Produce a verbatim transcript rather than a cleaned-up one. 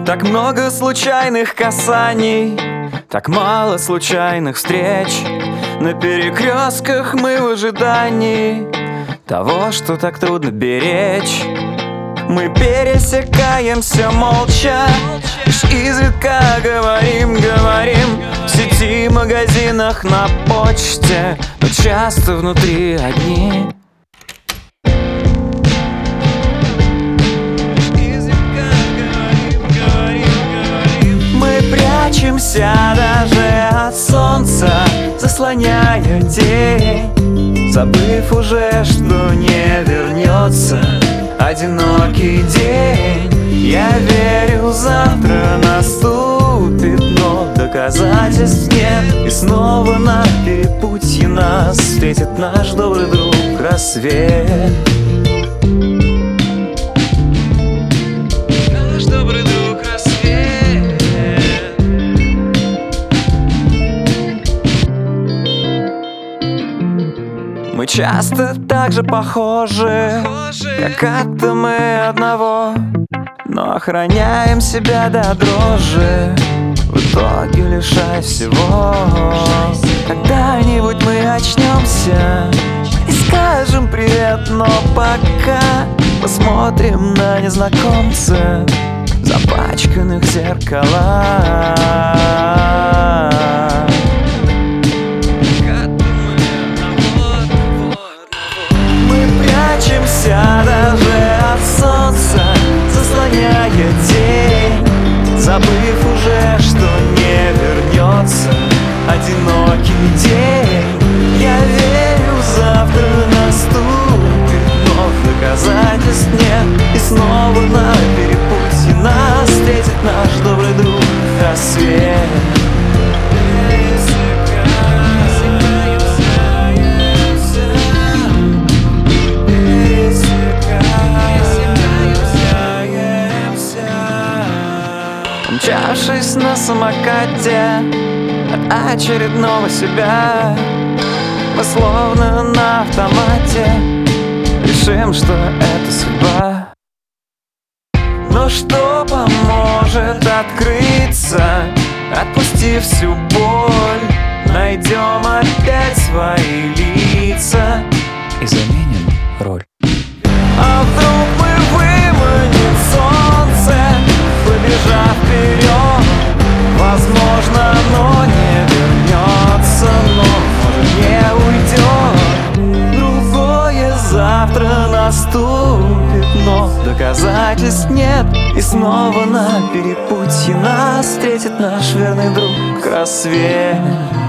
Так много случайных касаний, так мало случайных встреч. На перекрестках мы в ожидании того, что так трудно беречь. Мы пересекаемся молча, лишь изредка говорим, говорим в сети, магазинах, на почте, но часто внутри одни. Мы прячемся даже от солнца, заслоняя день, забыв уже, что не вернется одинокий день. Я верю, завтра наступит, но доказательств нет. И снова на перепутье нас встретит наш добрый друг рассвет. Наш добрый друг рассвет. Мы часто так же похожи, как атомы одного, но охраняем себя до дрожи, в итоге лишая всего. Когда-нибудь мы очнемся и скажем привет, но пока посмотрим на незнакомца в запачканных зеркалах. Даже от солнца, заслоняя день, забыв уже, что не вернется одинокий день. Я верю, завтра наступит, но доказательств нет. И снова на перепутье нас встретит наш добрый друг рассвет. Мчавшись на самокате от очередного себя, мы словно на автомате решим, что это судьба. Но что поможет открыться, отпустив всю боль? Найдем опять свои лица и заменим роль. А вдруг мы выманим солнце, побежав вперед? Возможно, оно не вернется, но может не уйдет. Другое завтра наступит, но доказательств нет. И снова на перепутье нас встретит наш верный друг рассвет.